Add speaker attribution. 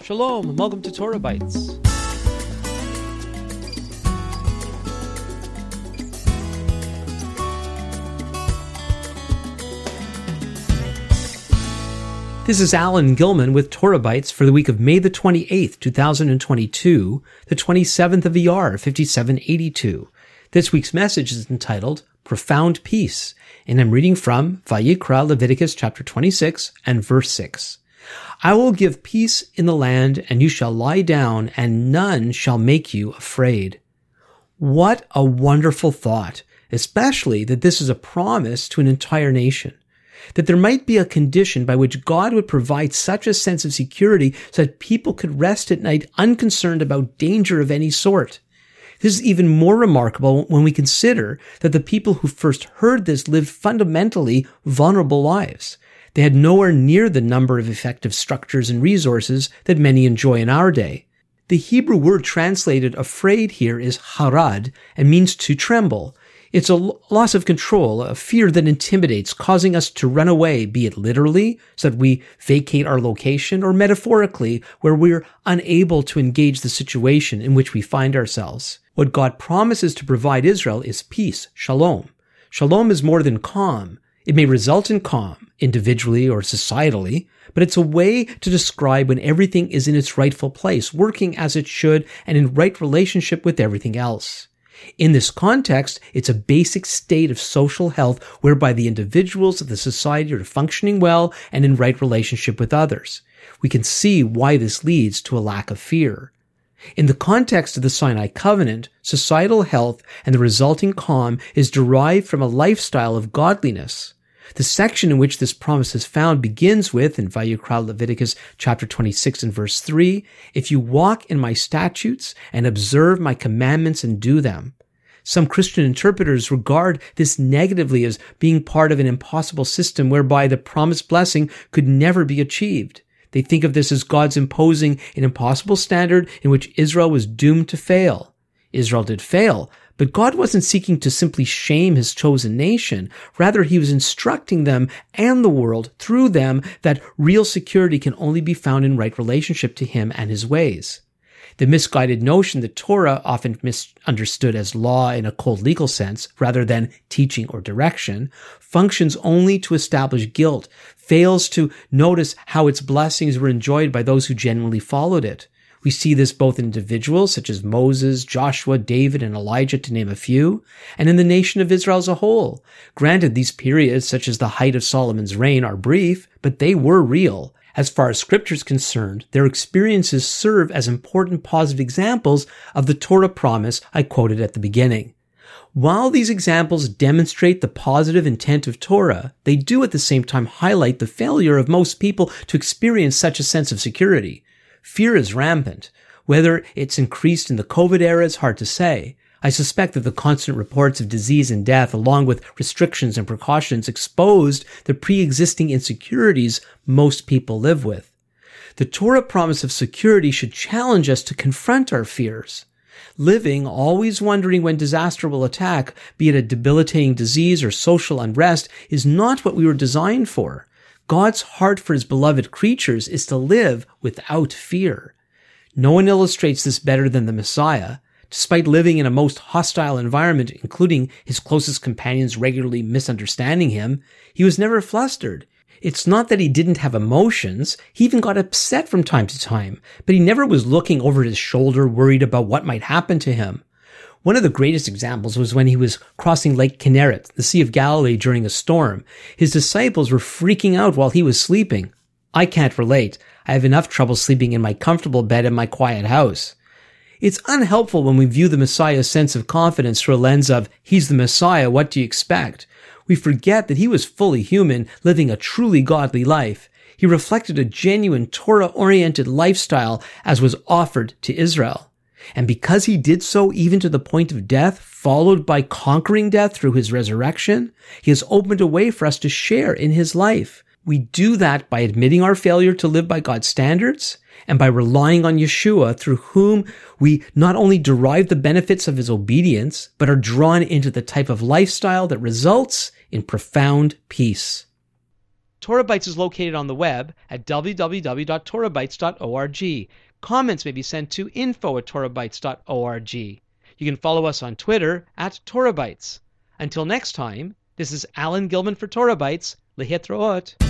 Speaker 1: Shalom, and welcome to Torah Bites. This is Alan Gilman with Torah Bites for the week of May the 28th, 2022, the 27th of Iyar, 5782. This week's message is entitled Profound Peace, and I'm reading from Vayikra, Leviticus chapter 26 and verse 6. I will give peace in the land, and you shall lie down, and none shall make you afraid. What a wonderful thought, especially that this is a promise to an entire nation. That there might be a condition by which God would provide such a sense of security so that people could rest at night unconcerned about danger of any sort. This is even more remarkable when we consider that the people who first heard this lived fundamentally vulnerable lives. They had nowhere near the number of effective structures and resources that many enjoy in our day. The Hebrew word translated afraid here is harad and means to tremble. It's a loss of control, a fear that intimidates, causing us to run away, be it literally, so that we vacate our location, or metaphorically, where we're unable to engage the situation in which we find ourselves. What God promises to provide Israel is peace, shalom. Shalom is more than calm. It may result in calm, individually or societally, but it's a way to describe when everything is in its rightful place, working as it should, and in right relationship with everything else. In this context, it's a basic state of social health whereby the individuals of the society are functioning well and in right relationship with others. We can see why this leads to a lack of fear. In the context of the Sinai Covenant, societal health and the resulting calm is derived from a lifestyle of godliness. The section in which this promise is found begins with, in Vayikra Leviticus chapter 26 and verse 3, if you walk in my statutes and observe my commandments and do them. Some Christian interpreters regard this negatively as being part of an impossible system whereby the promised blessing could never be achieved. They think of this as God's imposing an impossible standard in which Israel was doomed to fail. Israel did fail, but God wasn't seeking to simply shame his chosen nation. Rather, he was instructing them and the world through them that real security can only be found in right relationship to him and his ways. The misguided notion that Torah, often misunderstood as law in a cold legal sense rather than teaching or direction, functions only to establish guilt, fails to notice how its blessings were enjoyed by those who genuinely followed it. We see this both in individuals such as Moses, Joshua, David, and Elijah, to name a few, and in the nation of Israel as a whole. Granted, these periods, such as the height of Solomon's reign, are brief, but they were real. As far as Scripture is concerned, their experiences serve as important positive examples of the Torah promise I quoted at the beginning. While these examples demonstrate the positive intent of Torah, they do at the same time highlight the failure of most people to experience such a sense of security. Fear is rampant. Whether it's increased in the COVID era is hard to say. I suspect that the constant reports of disease and death, along with restrictions and precautions, exposed the pre-existing insecurities most people live with. The Torah promise of security should challenge us to confront our fears. Living, always wondering when disaster will attack, be it a debilitating disease or social unrest, is not what we were designed for. God's heart for his beloved creatures is to live without fear. No one illustrates this better than the Messiah. Despite living in a most hostile environment, including his closest companions regularly misunderstanding him, he was never flustered. It's not that he didn't have emotions. He even got upset from time to time, but he never was looking over his shoulder, worried about what might happen to him. One of the greatest examples was when he was crossing Lake Kinneret, the Sea of Galilee, during a storm. His disciples were freaking out while he was sleeping. I can't relate. I have enough trouble sleeping in my comfortable bed in my quiet house. It's unhelpful when we view the Messiah's sense of confidence through a lens of, he's the Messiah, what do you expect? We forget that he was fully human, living a truly godly life. He reflected a genuine Torah-oriented lifestyle as was offered to Israel. And because he did so even to the point of death, followed by conquering death through his resurrection, he has opened a way for us to share in his life. We do that by admitting our failure to live by God's standards and by relying on Yeshua, through whom we not only derive the benefits of his obedience, but are drawn into the type of lifestyle that results in profound peace. TorahBytes is located on the web at www.torahbytes.org. Comments may be sent to info@torahbytes.org. You can follow us on Twitter at TorahBytes. Until next time, this is Alan Gilman for TorahBytes. Lehitraot.